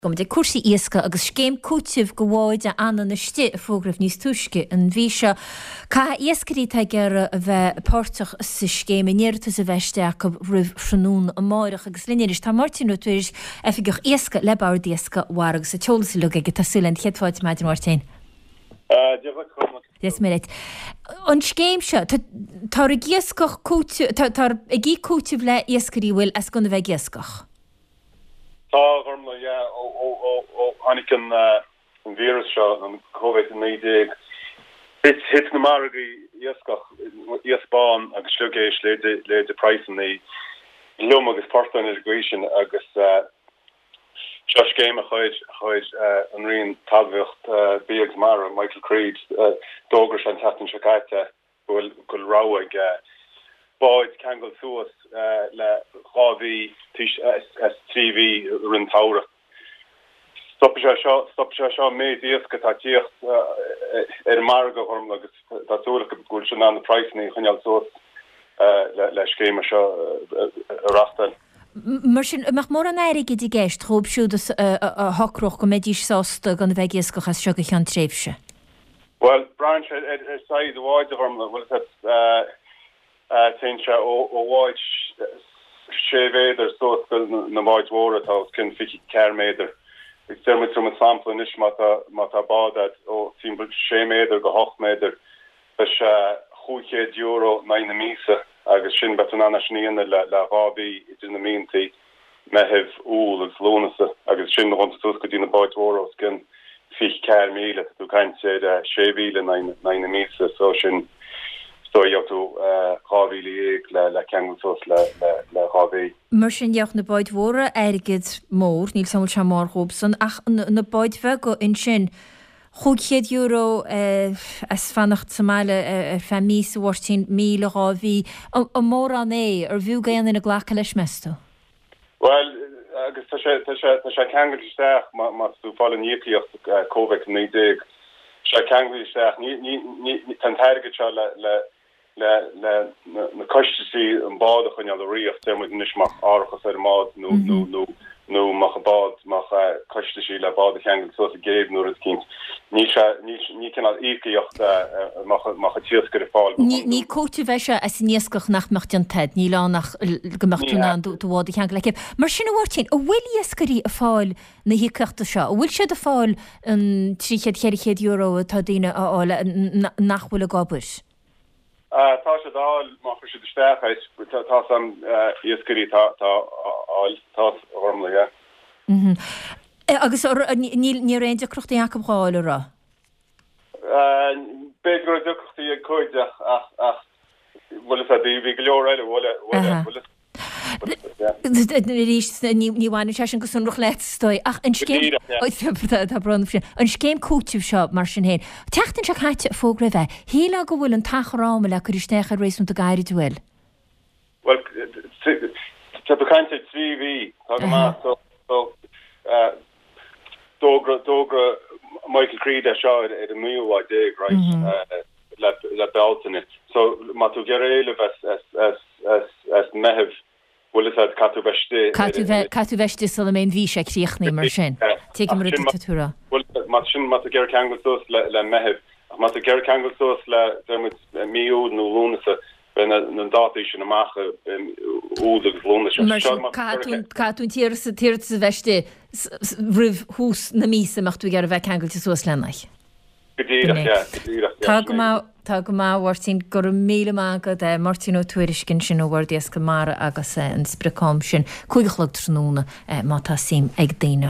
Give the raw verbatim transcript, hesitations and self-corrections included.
Gom de cuasa iasca agus céim cúteamh go bháid a anna na sti a fógrah níos tuisce an bhí se cá iascarí te gar a bheith páirteach sa scéim a níirtas a bheiste go rih franún a máireach agus linéiris tá Martin tuairis efigech iasca lebáir diasca war agus sa teolalas lu ag tá sulan cheadfáid Martin Martin. Yes, minute. An scéim se tá a giascach tá a gí cúteamh le iascarí bhfuil as gona bheith giascach. Tá ormla ja ó ó ó ó anig an an vírus seo an COVID nineteen. It's hit na margi iascach iasbán agus slugéis le de le de price in the lum agus person integration agus Josh game a chuid chuid an rion talbhacht Biggs Mara Michael Creed dógur an tatan Shakaita bhfuil gul ráig Boyd Kangol Suas le Ravi Tish S T V run Taura. Stop Shah Stop Shah made the Skatatier er Margo Horm agus that's all good on the price ni chunyal so le schema rastal. Mar sin amach mór an éige dí gist trób siúdas a hocroch go médís sásta gan bheith iascach as seo an tréfse. Well, branch side the wide Horm well that Uh, Tinsha o o watch Sheveder so na white war at house can fiki caremader. It's there with some sample nish mata mata bad o simple shemeder go hochmeder. But chuche euro nine misa agus shin batunana shnien la la rabi it in the mean tea mehev all as lonus agus shin want to go in the white war skin fiki caremele to kind say the shevile nine nine misa so shin So you have to Ravi le le Kangos le le Ravi. Mar sin deach na baid mhóra airgid mór, níl samol se mar Robson, ach na baid bheith go in sin chuchéad euro as fannacht samáile ar femí sa bhhairtín míle Ravi, a mór an é ar bhiú gaon in a ghlacha leis mesto? Well, agus tá sé tá sé tá sé Kangol isteach má tú fáil an íochaíocht COVID nineteen. Sé Kangol isteach ní ní ní tan tairgid se le le le le na costisi an bad chun al riach dem with nishmach archas er mad no no no no mach bad mach costisi le bad hangel so gave nur het kind ni ni ni kan al ekeocht mach mach tierske fall ni ni coach vesha as nieskach nach macht an ted ni la nach gemacht an do wad hangel like mar sin wartin a will ieskari a fall na hi krachta sha will she de fall an trichet herichet euro tadina a nach will gobus. Uh, tá sé dá má chu de steachis tá an iascarí tá tá áil tá ormla ja. Mhm. Agus ní ní réinte crochtaí Jacob Gáil ra. Uh, be go duchtaí a coid ach ach ach bhfuil a dí bhí go leor eile bhfuil bhfuil ní bhhaine se sin go san ruch leit stoi ach an scéim an scéim cúteamh seo mar sin héin. Teachtain se chaite a fógra bheith, híla go bhfuil an tacharáma le chuir isteach a rééisún a gaiiri dúil? Well, te bechainte trí ví dógra dógra Michael Creed a seo at a míhá dig right le beltain it. So má tú ger éileh as mehev Well, it's at Katu Veshte. Katu Veshte Solomon Vishak Riechni mar sin. Take him a dictatura. Well, Machin Matagar Kanglesos le Mehev. Matagar Kanglesos le dermot Mio no Lunasa. Ben an datish in a macha all the Lunasa. Katun Katun Tiers Tiers Veshte Riv Hus Namisa macht we get a Kanglesos Lenach. Tagma Tagma wartin gur míle mágad de Martin tuairiscin sin óhar diasca mara agus an spricám sin chuigeach le trúna má tá sim ag daine.